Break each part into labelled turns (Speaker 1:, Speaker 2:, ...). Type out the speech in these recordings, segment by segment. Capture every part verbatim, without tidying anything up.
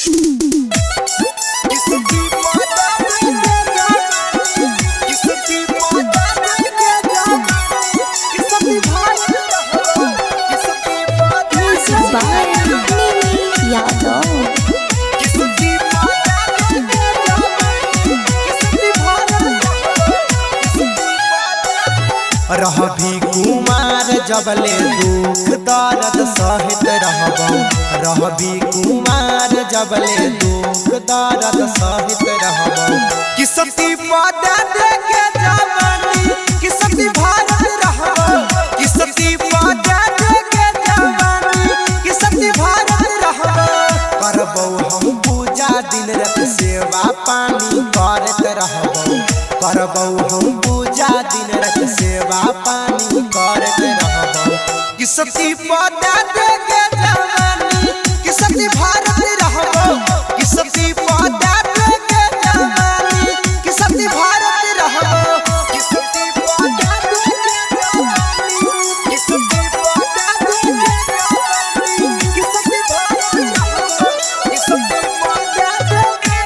Speaker 1: रहबी कुमार जबले दुख दर्द सहित रहबौ रहबी कुमार जबले दुख दर्द सहित रहबौ किसती पद देके जवानी किसती भारत रहबौ किसती पद देके जवानी किसती भारत रहबौ करबौ हम पूजा दिन रात सेवा पानी करत रहबौ करबौ हम पूजा दिन रात सेवा पानी करत रहबौ किसती पद देके जवानी किसती भारत रहबौ किसती पद देके जवानी किसती भारत रहबौ किसती पद देके जवानी किसती पद देके जवानी किसती भारत रहबौ किसती पद देके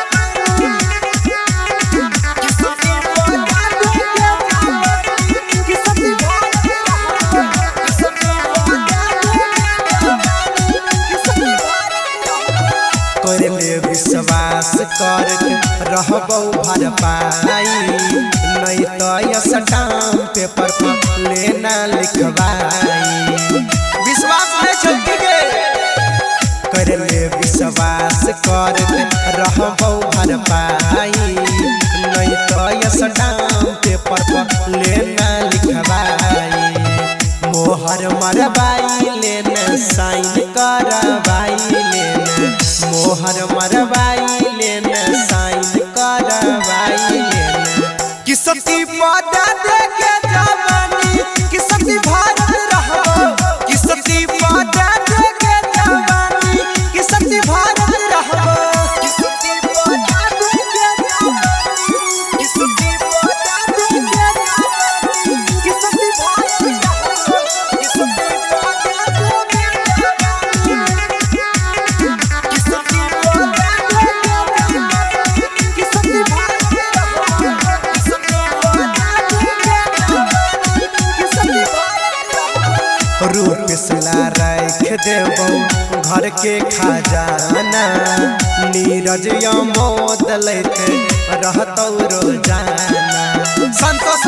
Speaker 1: करले विश्वास करके रहबौ भर पाई नहीं तो स्टाम्प पेपर पर लेना लिखवाई विश्वास नहीं छुटके गे करले विश्वास करके रहबौ भर पाई नहीं तो स्टाम्प पेपर पर लेना लिखवाई मोहर मरवाई लेना साइन करवाई लेना मोहर मरवाई लेना साइन करवाई लेना किसती पद देके जवानी किसती भारत रहबौ किसती पद देके जवानी किसती भारत रहबौ किसती पद देके जवानी किसती पद देके जवानी किसती भारत रहबौ किसती पद देके रूप सला रख देबौ घर के खजाना नीरज मोद लैते रहतौ रोजाना संतोष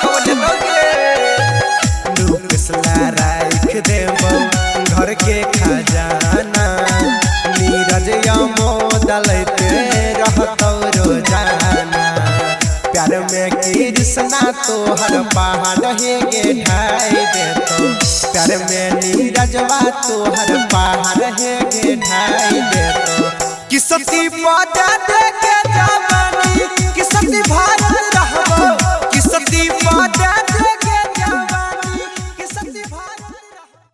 Speaker 1: रूप सला रख देबौ घर के खजाना नीरज मोद लैते रहतौ रोजाना प्यार में कृष्णा तोहर पहाड़ हे गे ढाई देतो प्यार में नीरजवा तोहर पहाड़ हे गे ढाई देतो किसती पद देके